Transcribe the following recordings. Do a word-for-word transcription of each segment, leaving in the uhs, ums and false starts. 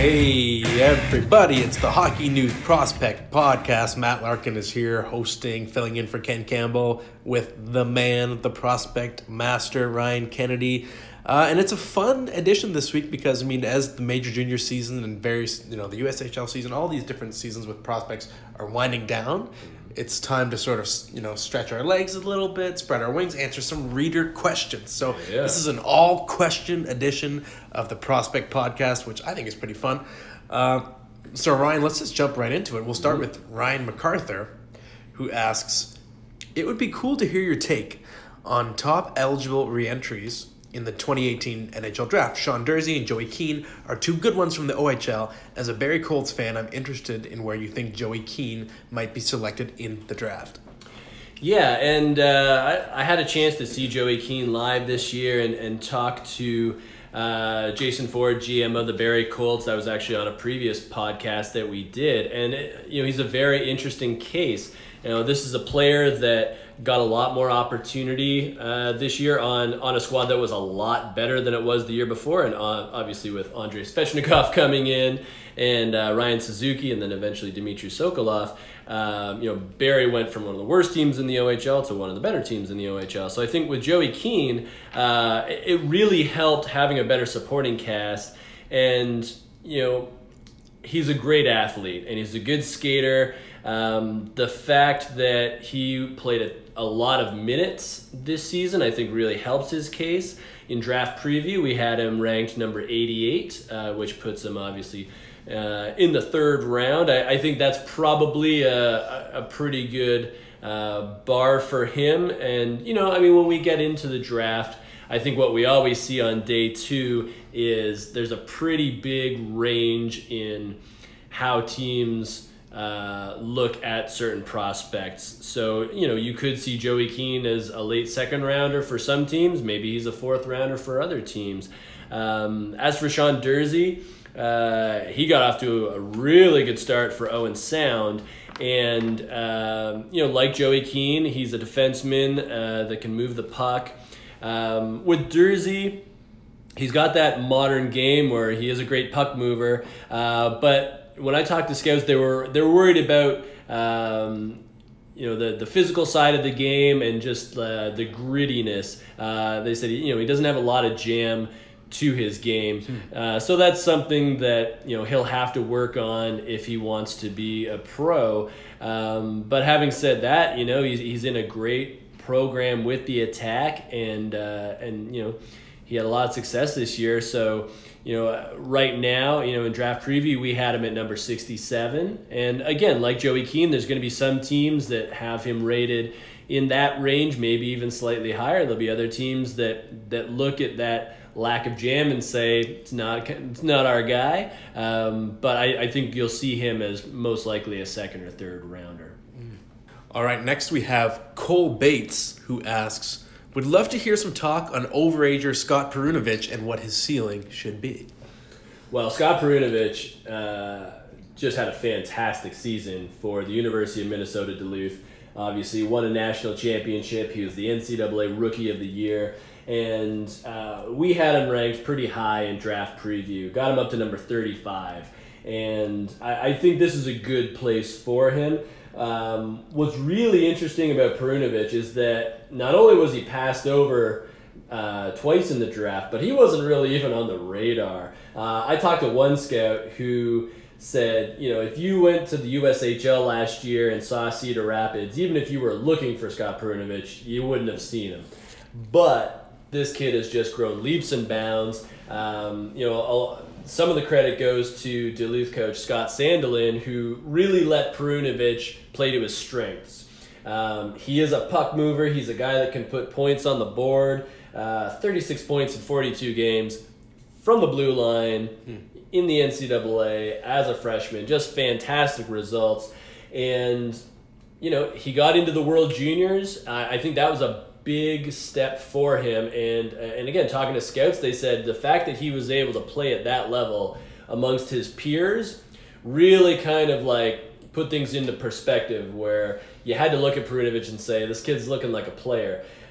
Hey everybody, it's the Hockey News Prospect Podcast. Matt Larkin is here hosting, filling in for Ken Campbell with the man, the prospect master, Ryan Kennedy. Uh, and it's a fun edition this week because, I mean, as the major junior season and various, you know, the U S H L season, all these different seasons with prospects are winding down. It's time to sort of, you know, stretch our legs a little bit, spread our wings, answer some reader questions. So yeah. This is an all-question edition of the Prospect Podcast, which I think is pretty fun. Uh, so, Ryan, let's just jump right into it. We'll start with Ryan MacArthur, who asks, it would be cool to hear your take on top eligible reentries in the twenty eighteen N H L Draft. Sean Durzi and Joey Keane are two good ones from the O H L. As a Barrie Colts fan, I'm interested in where you think Joey Keane might be selected in the draft. Yeah, and uh, I, I had a chance to see Joey Keane live this year and, and talk to uh, Jason Ford, G M of the Barrie Colts. That was actually on a previous podcast that we did. And, it, you know, he's a very interesting case. You know, this is a player that got a lot more opportunity uh, this year on, on a squad that was a lot better than it was the year before. And uh, obviously with Andrei Svechnikov coming in and uh, Ryan Suzuki and then eventually Dmitry Sokolov, um, you know, Barrie went from one of the worst teams in the O H L to one of the better teams in the O H L. So I think with Joey Keane, uh, it really helped having a better supporting cast. And, you know, he's a great athlete and he's a good skater. Um, the fact that he played a, a lot of minutes this season, I think really helps his case. In draft preview, we had him ranked number eighty-eight, uh, which puts him obviously uh, in the third round. I, I think that's probably a, a pretty good uh, bar for him. And, you know, I mean, when we get into the draft, I think what we always see on day two is there's a pretty big range in how teams Uh, look at certain prospects. So, you know, you could see Joey Keane as a late second rounder for some teams. Maybe he's a fourth rounder for other teams. Um, as for Sean Durzi, uh, he got off to a really good start for Owen Sound. And, um, you know, like Joey Keane, he's a defenseman uh, that can move the puck. Um, with Durzi, he's got that modern game where he is a great puck mover, uh, but when I talked to scouts, they were they were worried about um, you know the, the physical side of the game and just uh, the grittiness. Uh, they said you know he doesn't have a lot of jam to his game, uh, so that's something that you know he'll have to work on if he wants to be a pro. Um, but having said that, you know he's he's in a great program with the Attack, and uh, and you know he had a lot of success this year. So. You know, right now, you know, in draft preview, we had him at number sixty-seven. And again, like Joey Keane, there's going to be some teams that have him rated in that range, maybe even slightly higher. There'll be other teams that that look at that lack of jam and say it's not it's not our guy. Um, but I, I think you'll see him as most likely a second or third rounder. All right, next we have Cole Bates, who asks, would love to hear some talk on overager Scott Perunovich and what his ceiling should be. Well, Scott Perunovich uh, just had a fantastic season for the University of Minnesota Duluth. Obviously, won a national championship. He was the N C double A Rookie of the Year. And uh, we had him ranked pretty high in draft preview. Got him up to number thirty-five. And I, I think this is a good place for him. Um, what's really interesting about Perunovich is that not only was he passed over uh, twice in the draft, but he wasn't really even on the radar. Uh, I talked to one scout who said, you know, if you went to the U S H L last year and saw Cedar Rapids, even if you were looking for Scott Perunovich, you wouldn't have seen him. But this kid has just grown leaps and bounds. Um, you know, I'll, some of the credit goes to Duluth coach Scott Sandelin, who really let Perunovich play to his strengths. Um, he is a puck mover. He's a guy that can put points on the board. Uh, thirty-six points in forty-two games from the blue line hmm. in the N C double A as a freshman. Just fantastic results. And, you know, he got into the World Juniors. I, I think that was a big step for him. And and again, talking to scouts, they said the fact that he was able to play at that level amongst his peers really kind of like put things into perspective where you had to look at Perunovich and say, this kid's looking like a player.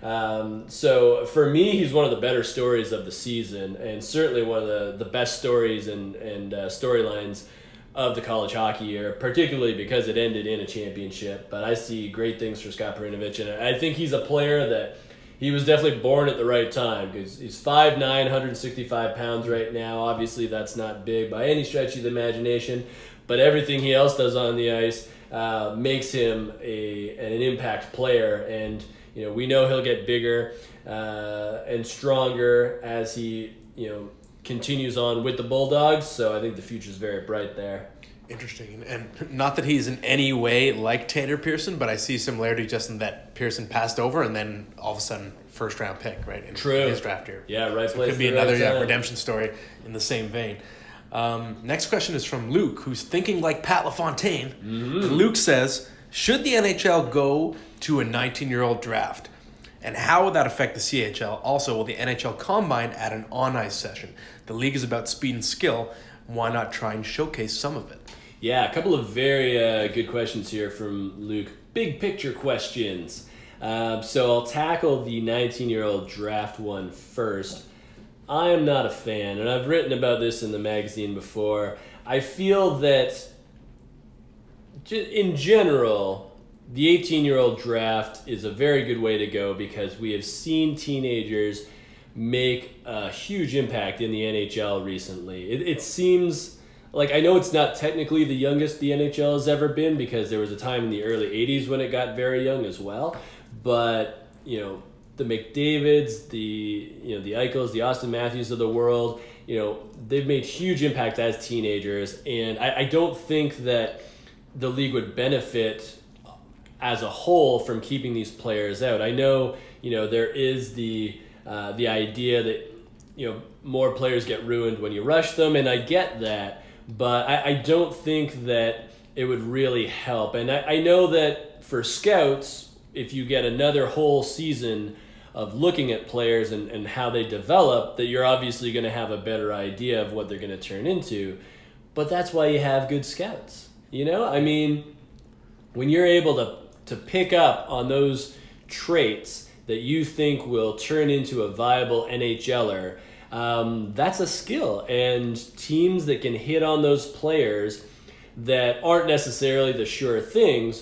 Um, so for me, he's one of the better stories of the season, and certainly one of the, the best stories and, and uh, storylines of the college hockey year, particularly because it ended in a championship. But I see great things for Scott Perunovich, and I think he's a player that he was definitely born at the right time, because he's five nine, one hundred sixty-five pounds right now. Obviously, that's not big by any stretch of the imagination, but everything he else does on the ice uh, makes him a an impact player. And you know, we know he'll get bigger uh, and stronger as he, you know, continues on with the Bulldogs. So I think the future is very bright there. Interesting. And not that he's in any way like Tanner Pearson, but I see similarity just in that Pearson passed over and then all of a sudden first round pick, right? In True. His draft year. Yeah, right so place. It could be right another yeah, time. redemption story in the same vein. Um, next question is from Luke, who's thinking like Pat LaFontaine. Mm-hmm. And Luke says, should the N H L go to a nineteen-year-old draft? And how would that affect the C H L? Also, will the N H L Combine add an on-ice session? The league is about speed and skill. Why not try and showcase some of it? Yeah, a couple of very uh, good questions here from Luke. Big picture questions. Um, so I'll tackle the nineteen-year-old draft one first. I am not a fan, and I've written about this in the magazine before. I feel that in general, the eighteen-year-old draft is a very good way to go, because we have seen teenagers make a huge impact in the N H L recently. It, it seems like, I know it's not technically the youngest the N H L has ever been, because there was a time in the early eighties when it got very young as well. But, you know, the McDavids, the, you know, the Eichels, the Austin Matthews of the world, you know, they've made huge impact as teenagers. And I, I don't think that the league would benefit as a whole from keeping these players out. I know, you know, there is the uh, the idea that, you know, more players get ruined when you rush them, and I get that, but I, I don't think that it would really help. And I, I know that for scouts, if you get another whole season of looking at players and, and how they develop, that you're obviously going to have a better idea of what they're going to turn into. But that's why you have good scouts. You know, I mean, when you're able to to pick up on those traits that you think will turn into a viable N H L er, um, that's a skill. And teams that can hit on those players that aren't necessarily the sure things,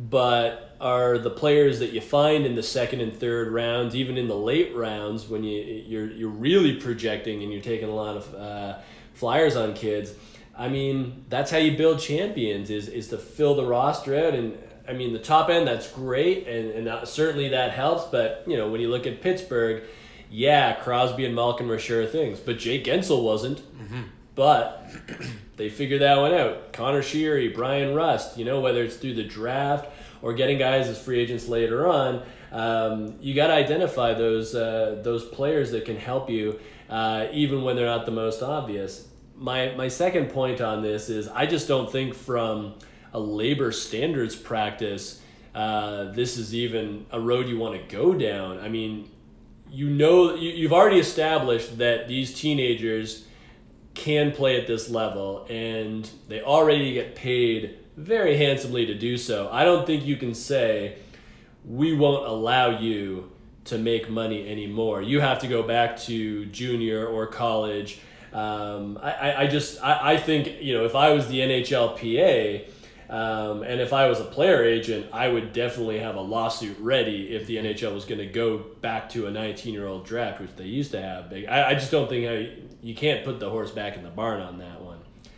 but are the players that you find in the second and third rounds, even in the late rounds when you, you're, you're really projecting and you're taking a lot of uh, flyers on kids. I mean, that's how you build champions, is is to fill the roster out. And I mean, the top end, that's great, and, and certainly that helps. But, you know, when you look at Pittsburgh, yeah, Crosby and Malkin were sure things, but Jake Gensel wasn't. Mm-hmm. But they figured that one out. Connor Sheary, Brian Rust, you know, whether it's through the draft or getting guys as free agents later on, um, you got to identify those uh, those players that can help you, uh, even when they're not the most obvious. My my second point on this is, I just don't think from a labor standards practice, uh, this is even a road you want to go down. I mean, you know, you, you've already established that these teenagers can play at this level, and they already get paid very handsomely to do so. I don't think you can say, we won't allow you to make money anymore. You have to go back to junior or college. Um, I, I just, I, I think, you know, if I was the N H L P A, um, and if I was a player agent, I would definitely have a lawsuit ready if the N H L was going to go back to a nineteen-year-old draft, which they used to have. I, I just don't think how, you can't put the horse back in the barn on that one.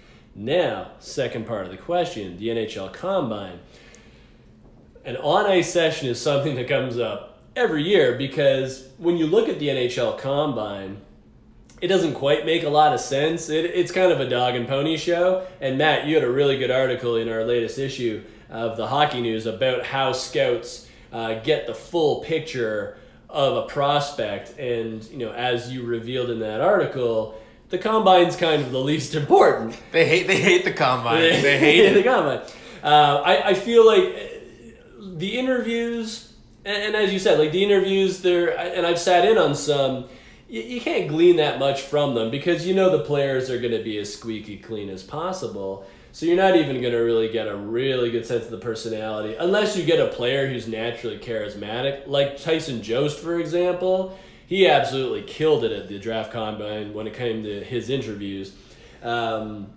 Now, second part of the question, the N H L Combine. An on-ice session is something that comes up every year, because when you look at the N H L Combine, it doesn't quite make a lot of sense. It, it's kind of a dog and pony show. And Matt, you had a really good article in our latest issue of the Hockey News about how scouts uh, get the full picture of a prospect. And, you know, as you revealed in that article, the Combine's kind of the least important. They hate they hate the Combine. They, they hate it. the Combine. Uh, I, I feel like the interviews, and, and as you said, like the interviews, there, and I've sat in on some, you, you can't glean that much from them, because you know the players are going to be as squeaky clean as possible. So you're not even going to really get a really good sense of the personality unless you get a player who's naturally charismatic, like Tyson Jost, for example. He absolutely killed it at the draft combine when it came to his interviews. Um,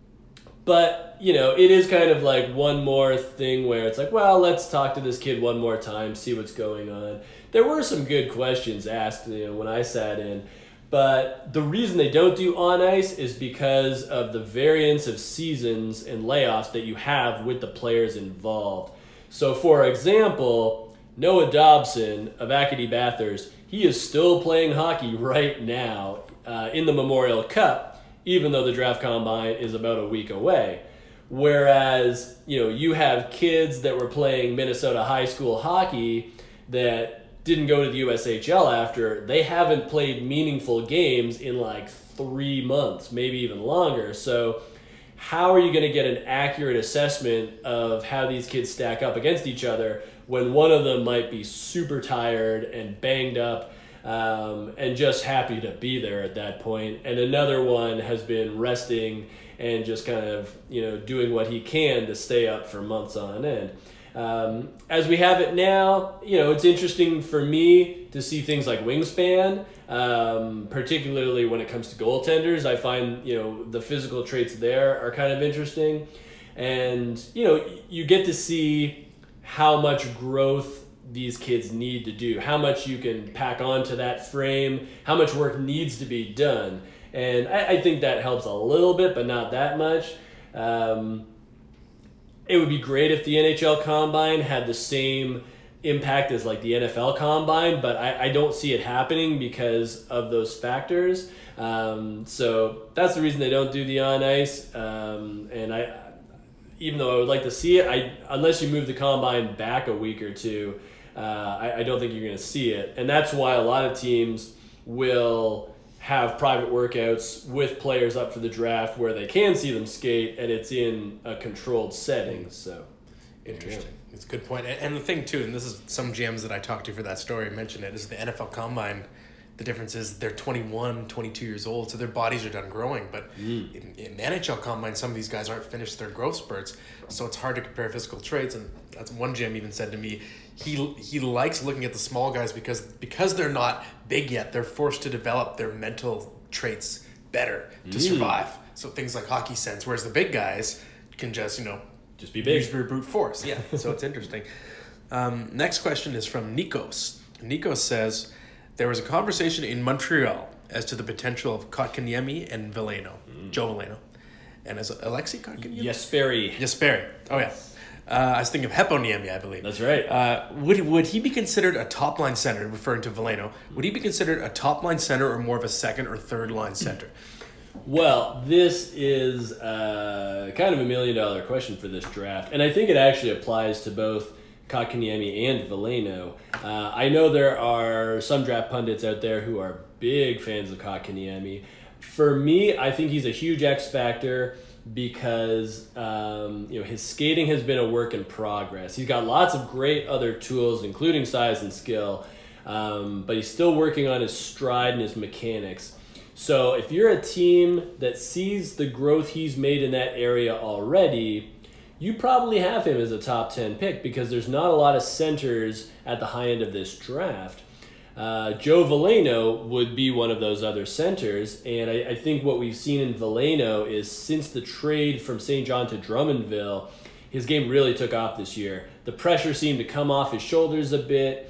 but, you know, it is kind of like one more thing where it's like, well, let's talk to this kid one more time, see what's going on. There were some good questions asked, you know, when I sat in. But the reason they don't do on ice is because of the variance of seasons and layoffs that you have with the players involved. So, for example, Noah Dobson of Acadie Bathurst, he is still playing hockey right now uh, in the Memorial Cup, even though the draft combine is about a week away. Whereas, you know, you have kids that were playing Minnesota high school hockey that didn't go to the U S H L after. They haven't played meaningful games in like three months, maybe even longer. So how are you going to get an accurate assessment of how these kids stack up against each other when one of them might be super tired and banged up um, and just happy to be there at that point, and another one has been resting and just kind of, you know, doing what he can to stay up for months on end. Um, as we have it now, you know, it's interesting for me to see things like wingspan, um, particularly when it comes to goaltenders. I find, you know, the physical traits there are kind of interesting. And, you know, you get to see how much growth these kids need to do, how much you can pack onto that frame, how much work needs to be done. And I, I think that helps a little bit, but not that much. Um, It would be great if the N H L Combine had the same impact as like the N F L Combine, but I, I don't see it happening because of those factors. Um, so that's the reason they don't do the on ice. Um, and I, even though I would like to see it, I unless you move the Combine back a week or two, uh, I, I don't think you're going to see it. And that's why a lot of teams will have private workouts with players up for the draft where they can see them skate, and it's in a controlled setting. So interesting. Yeah. It's a good point. And the thing too, and this is some G Ms that I talked to for that story mentioned it, is the N F L Combine. The difference is they're twenty-one, twenty-two years old, so their bodies are done growing. But mm. in, in the N H L Combine, some of these guys aren't finished their growth spurts, so it's hard to compare physical traits. And that's one G M even said to me, he he likes looking at the small guys because because they're not big yet, they're forced to develop their mental traits better to mm. survive. So things like hockey sense, whereas the big guys can just, you know, just be big. Use brute force. Yeah, so it's interesting. Um, next question is from Nikos. Nikos says, there was a conversation in Montreal as to the potential of Kotkaniemi and Veleno, mm. Joe Veleno. And as Alexei Kotkaniemi? Jesperi. Jesperi. Oh, yeah. Uh, I was thinking of Heponiemi, I believe. That's right. Uh, would would he be considered a top-line center, referring to Veleno? Would he be considered a top-line center or more of a second- or third-line center? Well, this is uh, kind of a million-dollar question for this draft. And I think it actually applies to both Kotkaniemi and Veleno. Uh, I know there are some draft pundits out there who are big fans of Kotkaniemi. For me, I think he's a huge X factor because um, you know, his skating has been a work in progress. He's got lots of great other tools, including size and skill, um, but he's still working on his stride and his mechanics. So if you're a team that sees the growth he's made in that area already, you probably have him as a top ten pick because there's not a lot of centers at the high end of this draft. Uh, Joe Veleno would be one of those other centers, and I, I think what we've seen in Veleno is since the trade from Saint John to Drummondville, his game really took off this year. The pressure seemed to come off his shoulders a bit,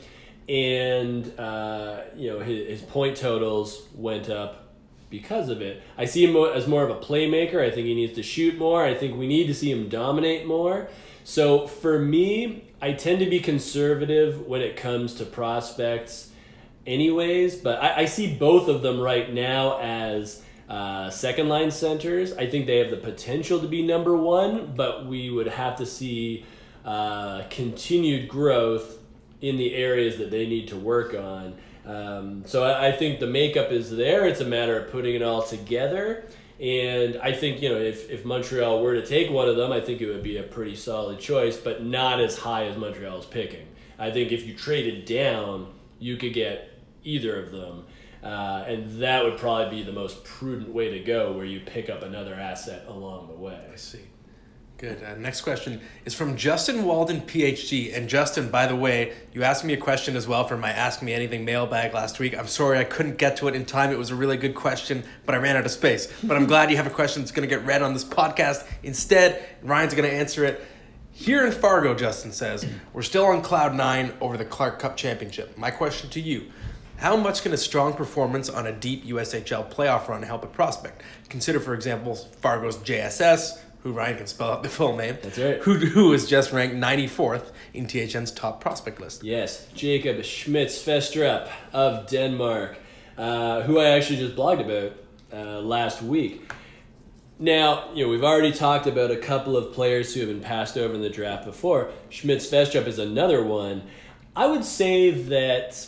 and uh, you know, his, his point totals went up because of it. I see him as more of a playmaker. I think he needs to shoot more. I think we need to see him dominate more. So for me, I tend to be conservative when it comes to prospects anyways, but I, I see both of them right now as uh, second line centers. I think they have the potential to be number one, but we would have to see uh, continued growth in the areas that they need to work on. Um, so I, I think the makeup is there. It's a matter of putting it all together. And I think, you know, if, if Montreal were to take one of them, I think it would be a pretty solid choice, but not as high as Montreal is picking. I think if you traded down, you could get either of them. Uh, and that would probably be the most prudent way to go, where you pick up another asset along the way. I see. Good. Uh, next question is from Justin Walden, P H D. And Justin, by the way, you asked me a question as well for my Ask Me Anything mailbag last week. I'm sorry I couldn't get to it in time. It was a really good question, but I ran out of space. But I'm glad you have a question that's going to get read on this podcast. Instead, Ryan's going to answer it. Here in Fargo, Justin says, we're still on cloud nine over the Clark Cup Championship. My question to you, how much can a strong performance on a deep U S H L playoff run help a prospect? Consider, for example, Fargo's J S S, who Ryan can spell out the full name. That's right. Who, who is just ranked ninety-fourth in T H N's top prospect list. Yes, Jacob Schmitz-Festrup of Denmark, uh, who I actually just blogged about uh, last week. Now, you know, we've already talked about a couple of players who have been passed over in the draft before. Schmitz-Festrup is another one. I would say that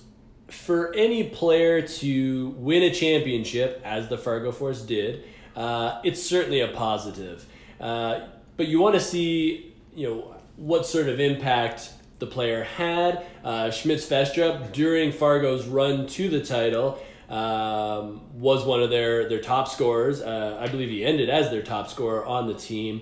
for any player to win a championship, as the Fargo Force did, Uh, it's certainly a positive. Uh, but you want to see, you know, what sort of impact the player had. Uh, Schmitz-Festrup, during Fargo's run to the title, um, was one of their, their top scorers. Uh, I believe he ended as their top scorer on the team.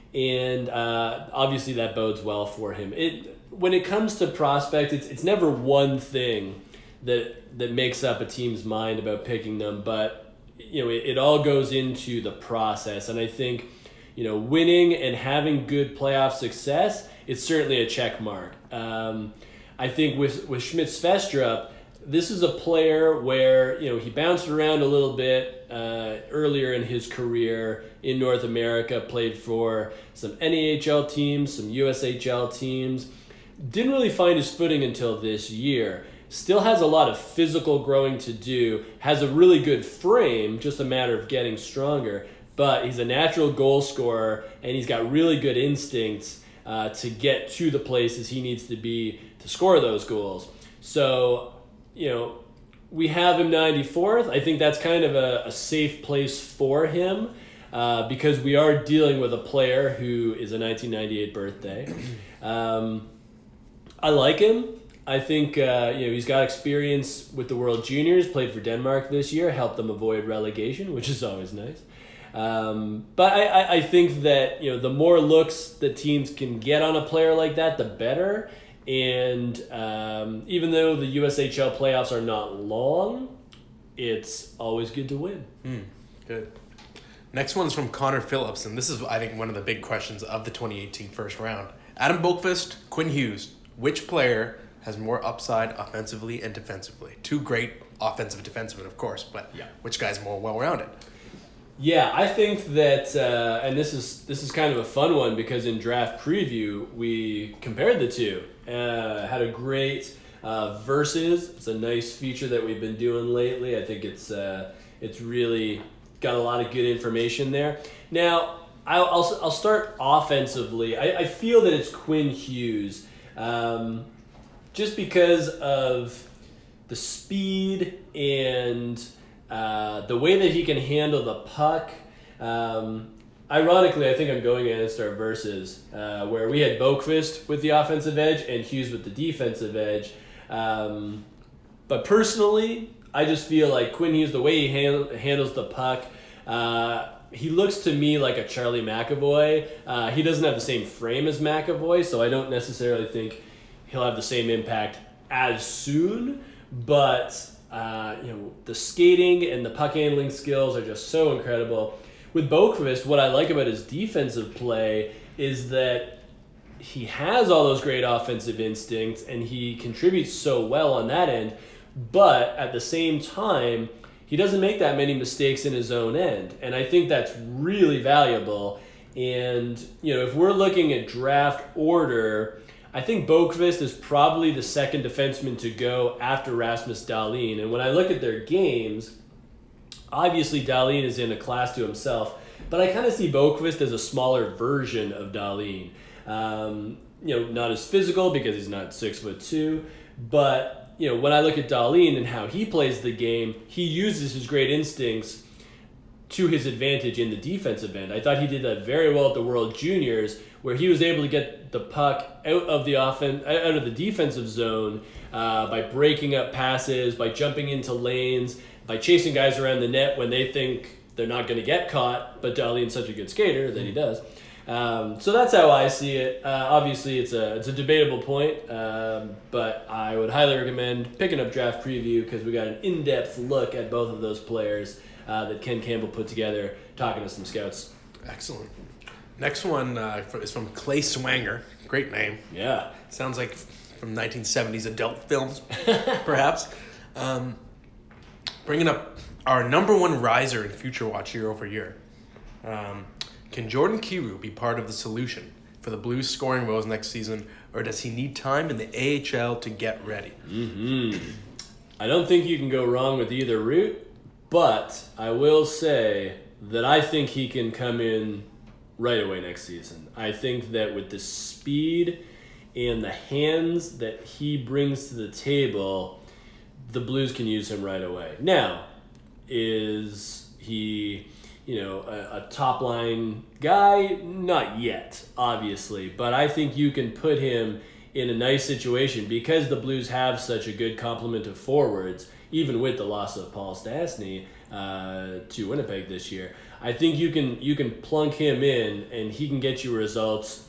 And uh, obviously that bodes well for him. It when it comes to prospect, it's it's never one thing that that makes up a team's mind about picking them, but you know, it, it all goes into the process. And I think, you know, winning and having good playoff success, it's certainly a check mark. Um, I think with, with Schmitz-Festrup, this is a player where, you know, he bounced around a little bit uh, earlier in his career in North America, played for some N A H L teams, some U S H L teams, didn't really find his footing until this year. Still has a lot of physical growing to do, has a really good frame, just a matter of getting stronger, but he's a natural goal scorer, and he's got really good instincts uh, to get to the places he needs to be to score those goals. So, you know, we have him ninety-fourth. I think that's kind of a, a safe place for him uh, because we are dealing with a player who is a nineteen ninety-eight birthday. Um, I like him. I think uh, you know he's got experience with the World Juniors, played for Denmark this year, helped them avoid relegation, which is always nice. Um, but I, I, I think that you know the more looks that teams can get on a player like that, the better. And um, even though the U S H L playoffs are not long, it's always good to win. Mm, good. Next one's from Connor Phillips, and this is, I think, one of the big questions of the twenty eighteen first round. Adam Boqvist, Quinn Hughes, which player has more upside offensively and defensively? Two great offensive defensemen, of course, but yeah. Which guy's more well-rounded? Yeah, I think that, uh, and this is this is kind of a fun one because in draft preview we compared the two. Uh, had a great uh, versus. It's a nice feature that we've been doing lately. I think it's uh, it's really got a lot of good information there. Now, I'll I'll, I'll start offensively. I, I feel that it's Quinn Hughes. Um, just because of the speed and uh, the way that he can handle the puck. Um, ironically, I think I'm going against our verses, uh, where we had Boqvist with the offensive edge and Hughes with the defensive edge. Um, but personally, I just feel like Quinn Hughes, the way he hand, handles the puck, uh, he looks to me like a Charlie McAvoy. Uh, he doesn't have the same frame as McAvoy, so I don't necessarily think he'll have the same impact as soon, but uh, you know the skating and the puck handling skills are just so incredible. With Boqvist, what I like about his defensive play is that he has all those great offensive instincts and he contributes so well on that end, but at the same time, he doesn't make that many mistakes in his own end, and I think that's really valuable. And you know, if we're looking at draft order, I think Boqvist is probably the second defenseman to go after Rasmus Dahlin. And when I look at their games, obviously Dahlin is in a class to himself, but I kind of see Boqvist as a smaller version of Dahlin. Um, you know, not as physical because he's not six foot two, but you know, when I look at Dahlin and how he plays the game, he uses his great instincts to his advantage in the defensive end. I thought he did that very well at the World Juniors, where he was able to get the puck out of the offen- out of the defensive zone uh, by breaking up passes, by jumping into lanes, by chasing guys around the net when they think they're not going to get caught, but Dahlin's such a good skater that he does. Um, so that's how I see it. Uh, obviously, it's a it's a debatable point, um, but I would highly recommend picking up Draft Preview because we got an in-depth look at both of those players uh, that Ken Campbell put together, talking to some scouts. Excellent. Next one uh, is from Clay Swanger. Great name. Yeah. Sounds like from nineteen seventies adult films, perhaps. Um, bringing up our number one riser in Future Watch year over year. Um, can Jordan Kyrou be part of the solution for the Blues scoring woes next season, or does he need time in the A H L to get ready? Mm-hmm. I don't think you can go wrong with either route, but I will say that I think he can come in right away next season. I think that with the speed and the hands that he brings to the table, the Blues can use him right away. Now, is he, you know, a, a top line guy? Not yet, obviously, but I think you can put him in a nice situation because the Blues have such a good complement of forwards, even with the loss of Paul Stastny uh, to Winnipeg this year. I think you can you can plunk him in and he can get you results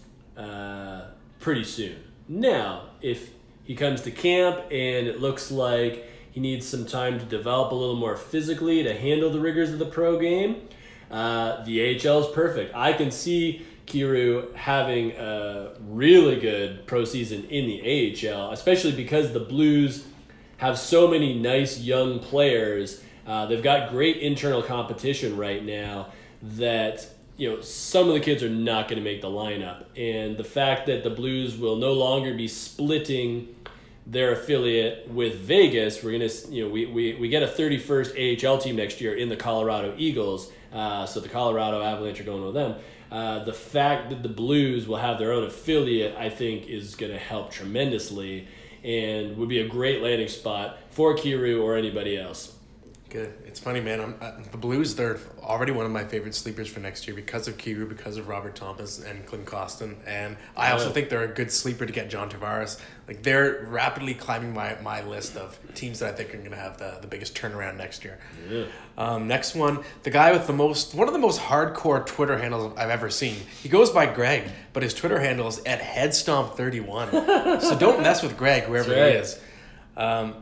uh, pretty soon. Now, if he comes to camp and it looks like he needs some time to develop a little more physically to handle the rigors of the pro game, uh, the A H L is perfect. I can see Kyrou having a really good pro season in the A H L, especially because the Blues have so many nice young players. Uh, they've got great internal competition right now that, you know, some of the kids are not going to make the lineup. And the fact that the Blues will no longer be splitting their affiliate with Vegas, we're going to, you know, we, we, we get a thirty-first A H L team next year in the Colorado Eagles. Uh, so the Colorado Avalanche are going with them. Uh, the fact that the Blues will have their own affiliate, I think, is going to help tremendously and would be a great landing spot for Kyrou or anybody else. Good. It's funny, man. I'm, uh, the Blues, they're already one of my favorite sleepers for next year because of Kyrou, because of Robert Thomas and Clint Costin. And I also Yeah. think they're a good sleeper to get John Tavares. Like, they're rapidly climbing my, my list of teams that I think are going to have the, the biggest turnaround next year. Yeah. Um, next one, the guy with the most, one of the most hardcore Twitter handles I've ever seen. He goes by Greg, but his Twitter handle is at headstomp thirty-one. So don't mess with Greg, wherever That's right. he is. Um,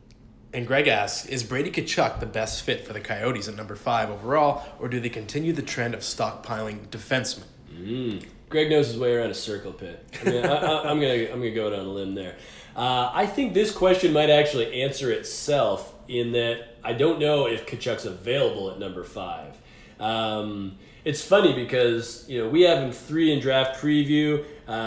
And Greg asks, is Brady Tkachuk the best fit for the Coyotes at number five overall, or do they continue the trend of stockpiling defensemen? Mm. Greg knows his way around a circle pit. I mean, I, I, I'm gonna I'm gonna go out on a limb there. Uh, I think this question might actually answer itself in that I don't know if Tkachuk's available at number five. Um, it's funny because, you know, we have him three in draft preview.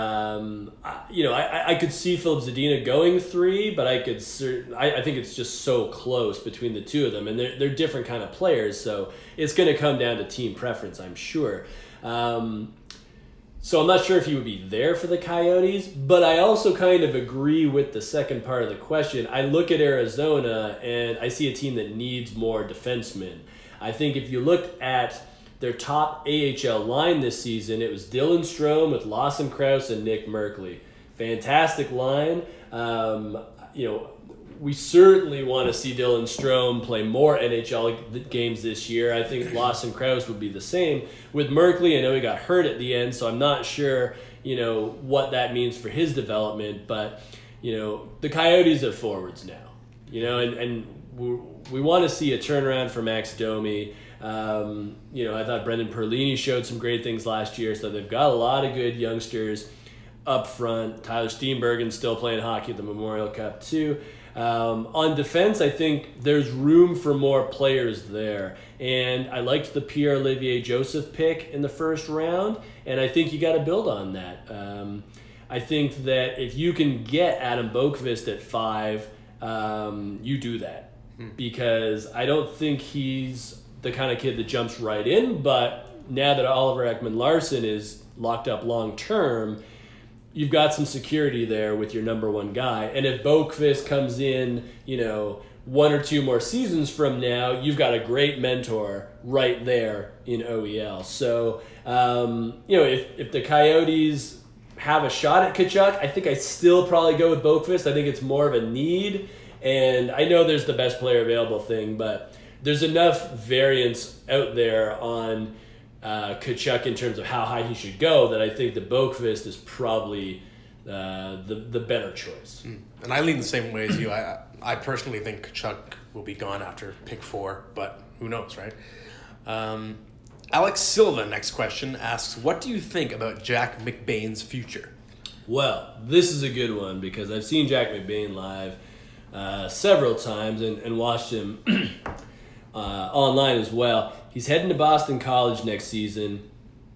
Um, I, you know, I, I could see Philip Zadina going three, but I could cert- I, I think it's just so close between the two of them, and they're they're different kind of players, so it's going to come down to team preference, I'm sure. Um, so I'm not sure if he would be there for the Coyotes, but I also kind of agree with the second part of the question. I look at Arizona and I see a team that needs more defensemen. I think if you look at their top A H L line this season, it was Dylan Strome with Lawson Krause and Nick Merkley. Fantastic line. Um, you know, we certainly want to see Dylan Strome play more N H L games this year. I think Lawson Krause would be the same. With Merkley, I know he got hurt at the end, so I'm not sure, you know, what that means for his development. But, you know, the Coyotes have forwards now, you know, and, and we, we want to see a turnaround for Max Domi. Um, you know, I thought Brendan Perlini showed some great things last year, so they've got a lot of good youngsters up front. Tyler Steenbergen's still playing hockey at the Memorial Cup too. Um, on defense, I think there's room for more players there. And I liked the Pierre-Olivier Joseph pick in the first round, and I think you got to build on that. Um, I think that if you can get Adam Boqvist at five, um, you do that. Hmm. Because I don't think he's the kind of kid that jumps right in, but now that Oliver Ekman-Larsson is locked up long term, you've got some security there with your number one guy. And if Boqvist comes in, you know, one or two more seasons from now, you've got a great mentor right there in O E L. So, um, you know, if, if the Coyotes have a shot at Tkachuk, I think I still probably go with Boqvist. I think it's more of a need. And I know there's the best player available thing, but there's enough variance out there on uh, Tkachuk in terms of how high he should go, that I think the Boqvist is probably uh, the the better choice. Mm. And I lean the same way as you. I I personally think Tkachuk will be gone after pick four, but who knows, right? Um, Alex Silva, next question, asks, what do you think about Jack McBain's future? Well, this is a good one because I've seen Jack McBain live uh, several times and, and watched him uh, online as well. He's heading to Boston College next season.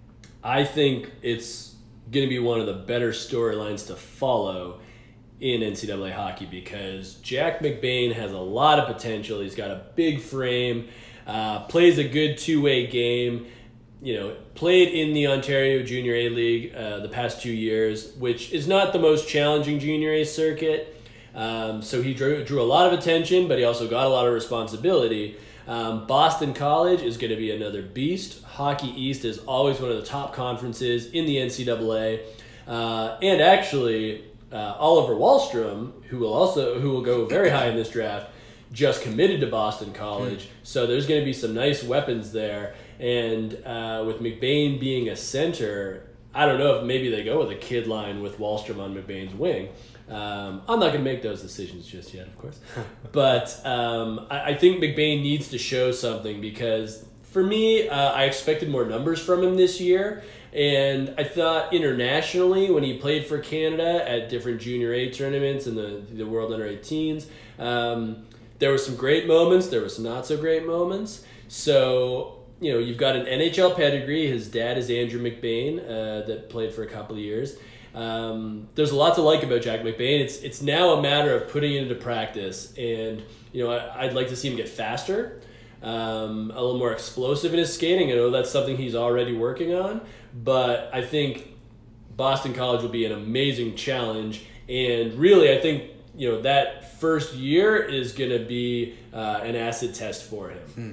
I think it's going to be one of the better storylines to follow in N C double A hockey because Jack McBain has a lot of potential. He's got a big frame. Uh, plays a good two-way game, you know, played in the Ontario Junior A League uh, the past two years, which is not the most challenging Junior A circuit. Um, so he drew, drew a lot of attention, but he also got a lot of responsibility. Um, Boston College is going to be another beast. Hockey East is always one of the top conferences in the N C double A. Uh, and actually, uh, Oliver Wahlstrom, who will also who will go very high in this draft, just committed to Boston College, mm. so there's going to be some nice weapons there. And uh, with McBain being a center, I don't know if maybe they go with a kid line with Wahlstrom on McBain's wing. Um, I'm not going to make those decisions just yet, of course. But um, I, I think McBain needs to show something because for me, uh, I expected more numbers from him this year. And I thought internationally, when he played for Canada at different Junior A tournaments and the, the World Under eighteens, um, there were some great moments. There were some not so great moments. So, you know, you've got an N H L pedigree. His dad is Andrew McBain uh, that played for a couple of years. Um, there's a lot to like about Jack McBain. It's it's now a matter of putting it into practice. And, you know, I, I'd like to see him get faster, um, a little more explosive in his skating. I know that's something he's already working on. But I think Boston College will be an amazing challenge. And really, I think, you know, that first year is going to be uh, an acid test for him. Hmm.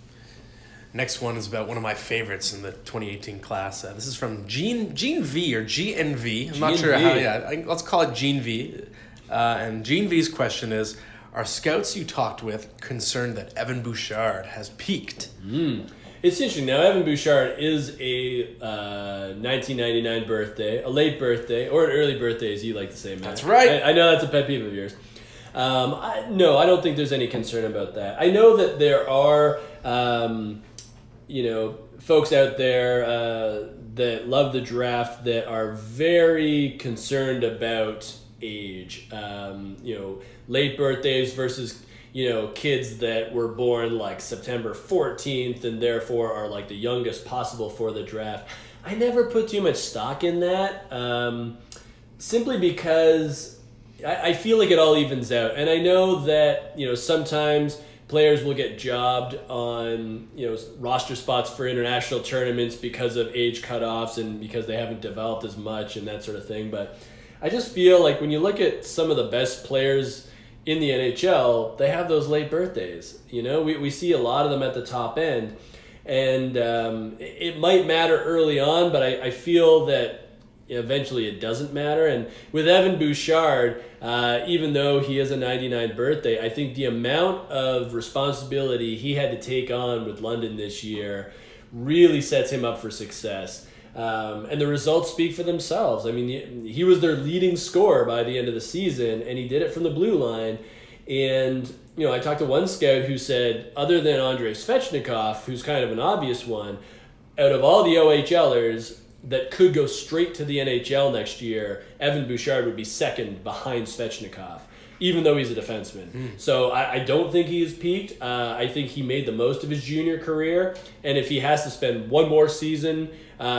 Next one is about one of my favorites in the twenty eighteen class. Uh, this is from Gene Gene V or G N V. I'm Gene not sure V. how. Yeah, I, let's call it Gene V. Uh, and Gene V's question is: are scouts you talked with concerned that Evan Bouchard has peaked? Mm. It's interesting. Now, Evan Bouchard is a uh, nineteen ninety-nine birthday, a late birthday, or an early birthday, as you like to say, Matt. That's right. I, I know that's a pet peeve of yours. Um, I, no, I don't think there's any concern about that. I know that there are, um, you know, folks out there uh, that love the draft that are very concerned about age. Um, you know, late birthdays versus, you know, kids that were born like September fourteenth and therefore are like the youngest possible for the draft. I never put too much stock in that, um, simply because I, I feel like it all evens out. And I know that, you know, sometimes players will get jobbed on, you know, roster spots for international tournaments because of age cutoffs and because they haven't developed as much and that sort of thing. But I just feel like when you look at some of the best players in the N H L, they have those late birthdays. You know, we, we see a lot of them at the top end. And um, it, it might matter early on, but I, I feel that eventually it doesn't matter. And with Evan Bouchard, uh, even though he has a ninety-nine birthday, I think the amount of responsibility he had to take on with London this year really sets him up for success. Um, and the results speak for themselves. I mean, he, he was their leading scorer by the end of the season, and he did it from the blue line. And, you know, I talked to one scout who said, other than Andrei Svechnikov, who's kind of an obvious one, out of all the O H Lers that could go straight to the N H L next year, Evan Bouchard would be second behind Svechnikov, even though he's a defenseman. Mm. So I, I don't think he has peaked. Uh, I think he made the most of his junior career. And if he has to spend one more season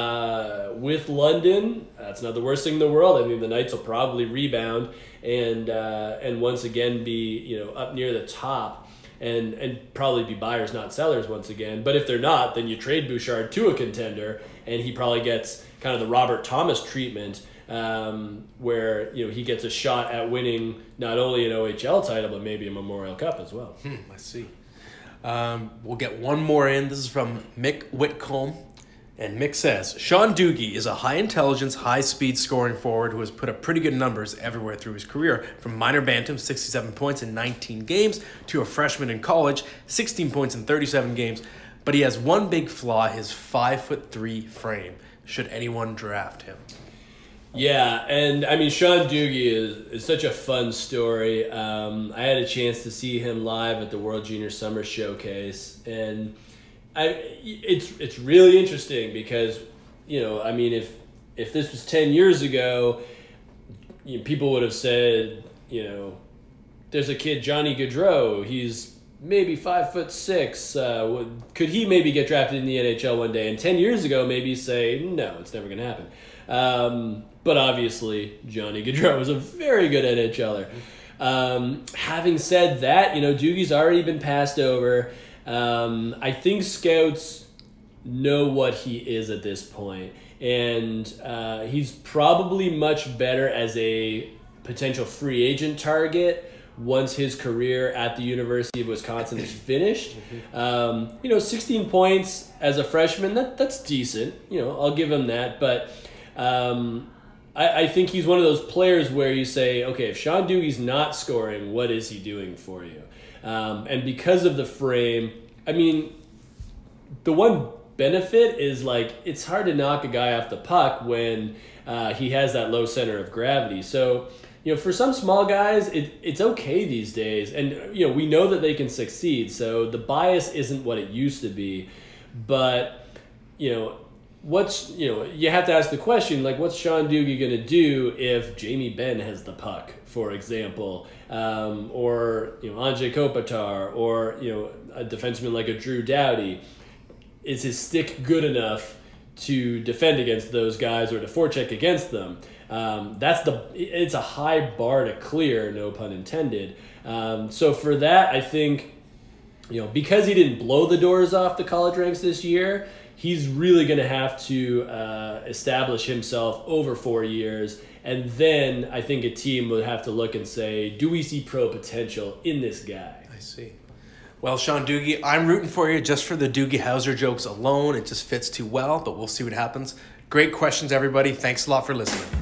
uh, with London, that's not the worst thing in the world. I mean, the Knights will probably rebound and uh, and once again be, you know, up near the top and, and probably be buyers, not sellers once again. But if they're not, then you trade Bouchard to a contender and he probably gets kind of the Robert Thomas treatment, Um, where, you know, he gets a shot at winning not only an O H L title, but maybe a Memorial Cup as well. Hmm, I see. Um, we'll get one more in. This is from Mick Whitcomb. And Mick says, Sean Doogie is a high-intelligence, high-speed scoring forward who has put up pretty good numbers everywhere through his career, from minor bantam, sixty-seven points in nineteen games, to a freshman in college, sixteen points in thirty-seven games. But but he has one big flaw, his five foot three frame. Should anyone draft him? Yeah, and I mean, Sean Doogie is, is such a fun story. Um, I had a chance to see him live at the World Junior Summer Showcase, and I it's it's really interesting because, you know, I mean, if if this was ten years ago, you know, people would have said, you know, there's a kid, Johnny Gaudreau, he's maybe five foot six. Uh, would, could he maybe get drafted in the N H L one day? And ten years ago, maybe say, no, it's never going to happen. Um, but obviously, Johnny Gaudreau was a very good NHLer. Um, having said that, you know, Doogie's already been passed over. Um, I think scouts know what he is at this point, and uh, he's probably much better as a potential free agent target once his career at the University of Wisconsin is finished. Um, you know, sixteen points as a freshman, that that's decent. You know, I'll give him that. But um, I, I think he's one of those players where you say, okay, if Sean Doogie's not scoring, what is he doing for you? Um, and because of the frame, I mean, the one benefit is, like, it's hard to knock a guy off the puck when uh, he has that low center of gravity. So, you know, for some small guys, it, it's okay these days. And, you know, we know that they can succeed. So the bias isn't what it used to be. But, you know, what's, you know, you have to ask the question, like, what's Sean Doogie going to do if Jamie Benn has the puck, for example, um, or, you know, Anze Kopitar, or, you know, a defenseman like a Drew Doughty? Is his stick good enough to defend against those guys or to forecheck against them? Um, that's the, it's a high bar to clear, no pun intended. Um, so for that, I think, you know, because he didn't blow the doors off the college ranks this year, he's really going to have to uh, establish himself over four years. And then I think a team would have to look and say, do we see pro potential in this guy? I see. Well, Sean Doogie, I'm rooting for you just for the Doogie Howser jokes alone. It just fits too well, but we'll see what happens. Great questions, everybody. Thanks a lot for listening.